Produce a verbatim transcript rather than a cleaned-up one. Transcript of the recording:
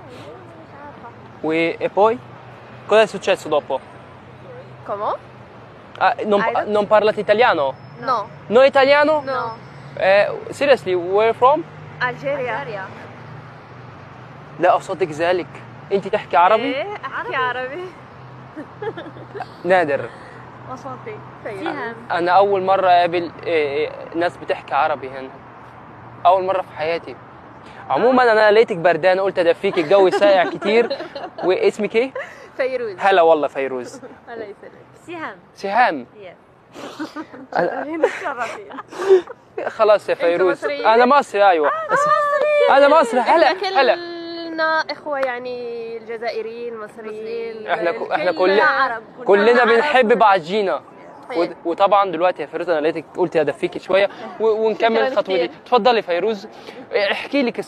و e poi cosa è successo dopo? Comment? Ah, non, I don't- non parlate italiano? No. No italiano? No. Eh, seriously, where from? Algeria. لا أصدق ذلك. أنت تحكي عربي؟ ايه احكي عربي. نادر. وسطي. سهام. أنا أول مرة أقابل إيه، إيه، ناس بتحكي عربي هنا. أول مرة في حياتي. عموما أنا لقيتك بردانة قلت أدفيك، الجو ساقع كتير. واسمك إيه؟ فيروز. هلا والله فيروز. الله يسلمك. سهام. سهام. يس. تشرفي. خلاص يا فيروز. مصرية؟ أنا مصري أيوه. أنا مصري. هلا هلا. كلنا اخوه يعني الجزائريين المصريين. إحنا ك- إحنا كلنا كلنا عرب. كلنا عرب. بنحب بعضينا. و- إيه. وطبعا دلوقتي يا فيروز انا لقيتك قلت ادفيكي شويه و- ونكمل شكراً الخطوه دي. كتير. اتفضلي فيروز، احكي لك